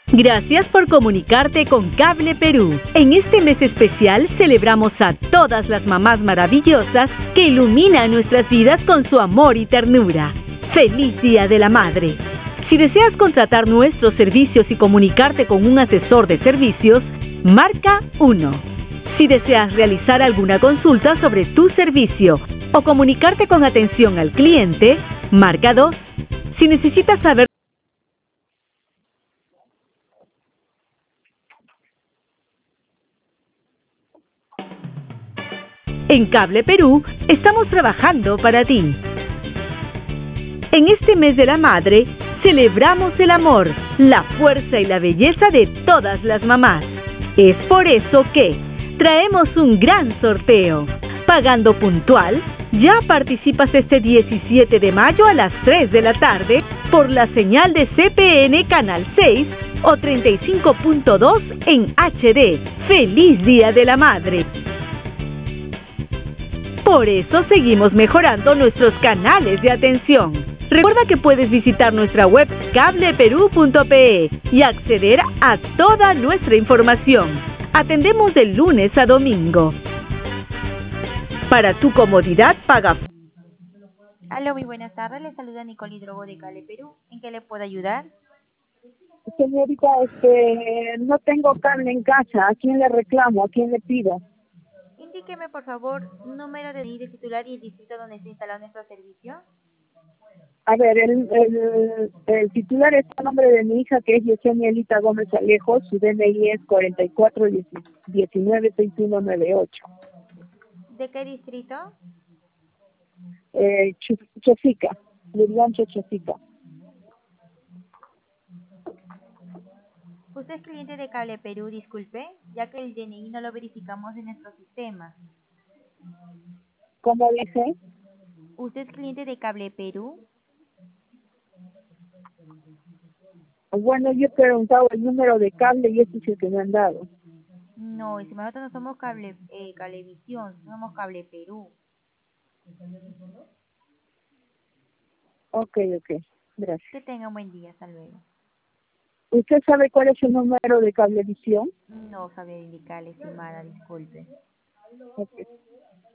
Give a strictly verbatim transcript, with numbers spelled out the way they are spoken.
Gracias por comunicarte con Cable Perú. En este mes especial celebramos a todas las mamás maravillosas que iluminan nuestras vidas con su amor y ternura. ¡Feliz Día de la Madre! Si deseas contratar nuestros servicios y comunicarte con un asesor de servicios, marca uno. Si deseas realizar alguna consulta sobre tu servicio o comunicarte con atención al cliente, marca dos. Si necesitas saber En Cable Perú estamos trabajando para ti. En este mes de la madre, celebramos el amor, la fuerza y la belleza de todas las mamás. Es por eso que traemos un gran sorteo. Pagando puntual, ya participas este diecisiete de mayo a las tres de la tarde por la señal de C P N Canal seis o treinta y cinco punto dos en H D. ¡Feliz Día de la Madre! Por eso seguimos mejorando nuestros canales de atención. Recuerda que puedes visitar nuestra web cable perú punto pe y acceder a toda nuestra información. Atendemos de lunes a domingo. Para tu comodidad, paga. Aló, muy buenas tardes. Le saluda Nicole Hidrogo de Cable Perú. ¿En qué le puedo ayudar? Señorita, este, no tengo cable en casa. ¿A quién le reclamo? ¿A quién le pido? Indíqueme, por favor, número de D N I de titular y el distrito donde está instalado nuestro servicio. A ver, el, el, el titular está a nombre de mi hija, que es Yesenia Elita Gómez Alejo. Su D N I es cuarenta y cuatro diecinueve sesenta y uno noventa y ocho. ¿De qué distrito? Eh, Ch- Chosica, Lurigancho Chosica. Usted es cliente de Cable Perú, disculpe, ya que el D N I no lo verificamos en nuestro sistema. ¿Cómo dije? ¿Usted es cliente de Cable Perú? Bueno, yo he preguntado el número de cable y este es el que me han dado. No, si nosotros no somos Cable, eh, Cablevisión, somos Cable Perú. Ok, ok, gracias. Que tenga un buen día, hasta luego. ¿Usted sabe cuál es el número de cablevisión? No sabía indicarle, estimada, disculpe. Ok.